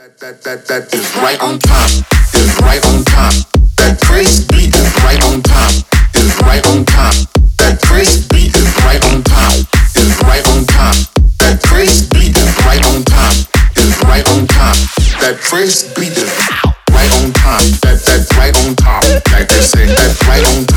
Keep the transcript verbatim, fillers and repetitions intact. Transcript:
That that that is right on top. Is right on top. That crazy beat is right on top. Is right on top. That crazy beat is right on top. Is right on top. That crazy beat is right on top. Is right on top. That crazy beat is right on top. That that right on top. Like they say, that right on top.